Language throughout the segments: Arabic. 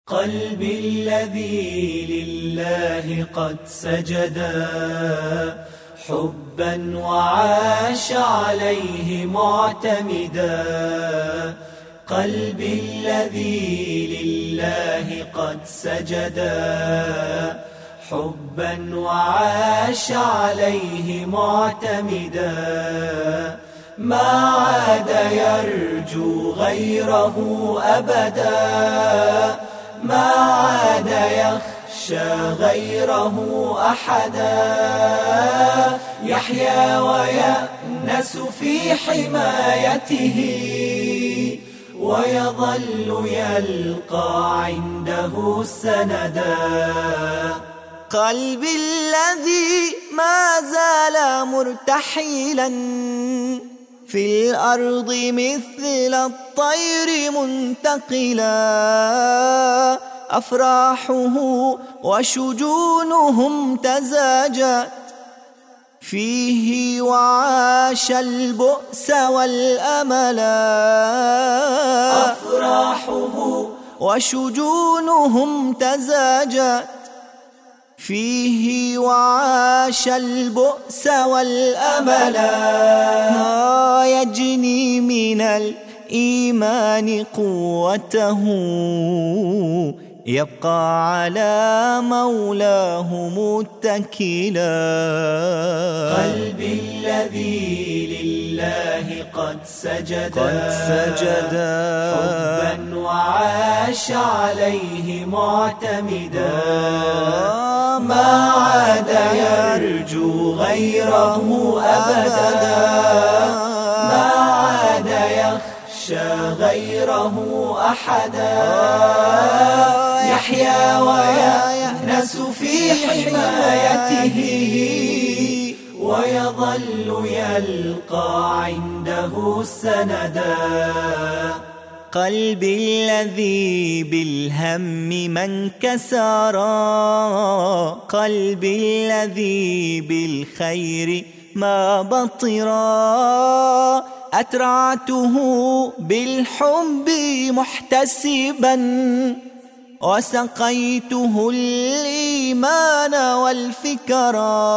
قلبي الذي لله قد سجدا حبا وعاش عليه معتمدا. قلبي الذي لله قد سجدا حبا وعاش عليه معتمدا. ما عاد يرجو غيره أبدا، ما عاد يخشى غيره أحدا. يحيا ويأنس في حمايته ويظل يلقى عنده سندا. قلبي الذي ما زال مرتحلا في الأرض مثل الطير منتقلا. أفراحه وشجونهم تزاجت فيه وعاش البؤس والأملا. أفراحه وشجونهم تزاجت فيه وعاش البؤس والأملا. يجني من الإيمان قوته يبقى على مولاه متكلا. قلبي الذي لله قد سجدا حبا وعاش عليه معتمدا. ما عاد يرجو غيره أبدا، ما عاد يخشى غيره أحدا. يحيا ويأنس في حمايته ويظل يلقى عنده سندا. قلبي الذي بالهم من كسرا، قلبي الذي بالخير ما بطرا. أترعته بالحب محتسبا وسقيته الإيمان والفكرا.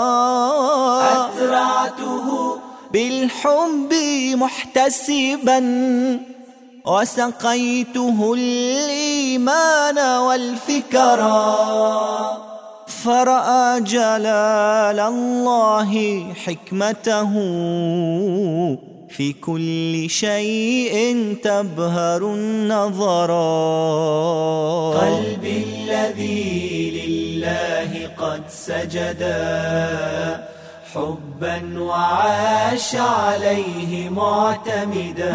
أترعته بالحب محتسبا وسقيته الإيمان والفكرا. فرأى جلال الله حكمته في كل شيء تبهر النظرا. قلبي الذي لله قد سجدا حبا وعاش عليه معتمدا.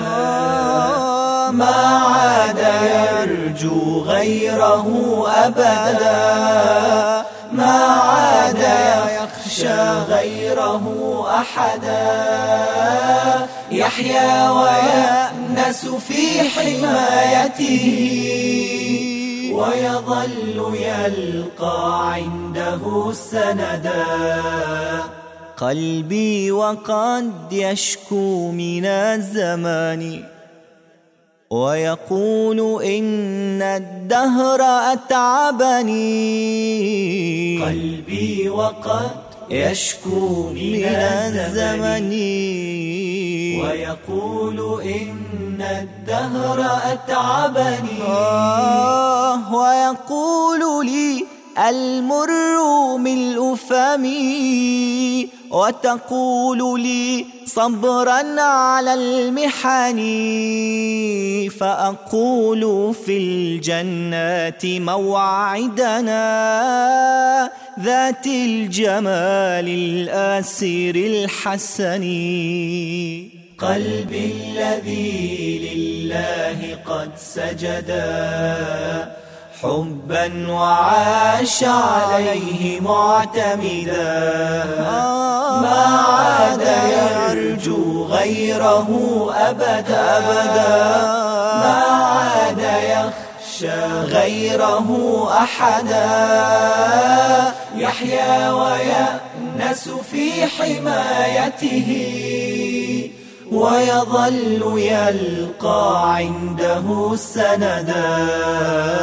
ما عاد يرجو غيره أبدا، ما عاد يخشى غيره أحدا. يحيا ويأنس في حمايته ويظل يلقى عنده سندا. قلبي وقد يشكو من الزمان ويقول إن الدهر أتعبني. قلبي وقد يشكو من الزمن ويقول إن الدهر أتعبني. ويقول لي المر ملء فمي وتقول لي صبرا على المحن. فأقول في الجنات موعدنا ذات الجمال الآسر الحسن. قلبي الذي لله قد سجدا حبا وعاش عليه معتمدا. ما عاد يرجو غيره أبدا، ما عاد يخشى غيره أحدا. يحيا ويأنس في حمايته ويظل يلقى عنده سندا.